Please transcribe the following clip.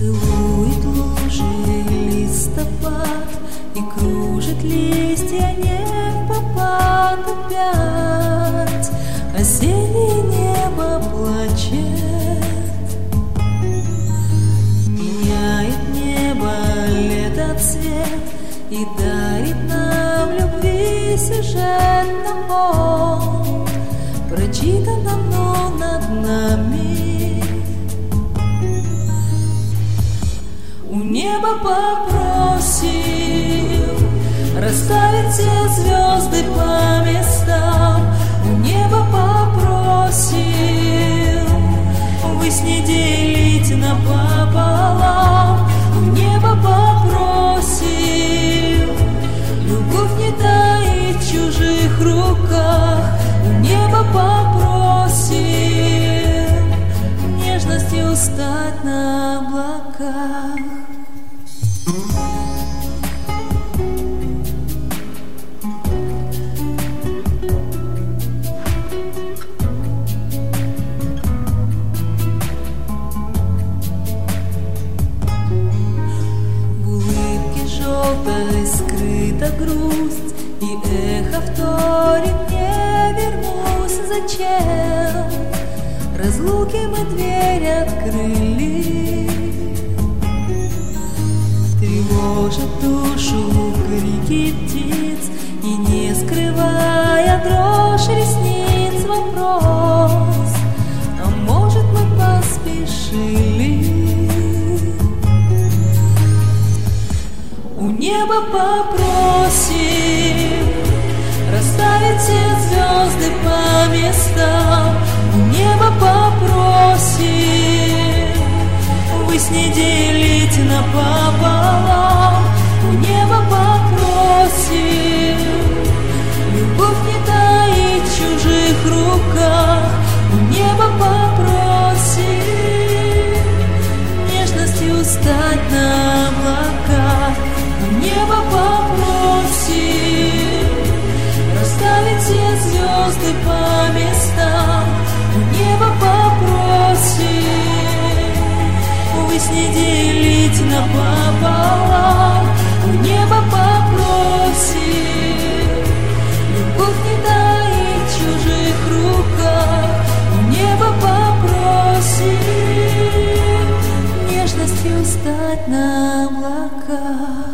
Целует лужи листопад, и кружит листья не впопад опять. Осеннее небо плачет, меняет небо лето цвет и дарит нам любви сюжет на фон, прочитан давно над нами. У неба попросим расставить все звезды по местам. У неба попросим высь не делить напополам. У неба попросим любовь не таить в чужих руках. У неба попросим нежностью стать на облаках. Желтой скрыта грусть, и эхо вторит мне: вернусь, зачем? Разлуки мы дверь открыли. Тревожит душу крики птиц, и не скрывая дрожь ресниц вопрос: а может мы поспешили? У неба попросим расставить все звезды по местам. У неба попросим высь не делить напополам. У неба попросим любовь не таить в чужих руках. У неба попросим нежностью стать на облаках. У неба попросим расставить все звезды по местам. У неба попросим высь не делить напополам. У неба попросим любовь не таить в чужих руках. У неба попросим нежностью стать на облаках.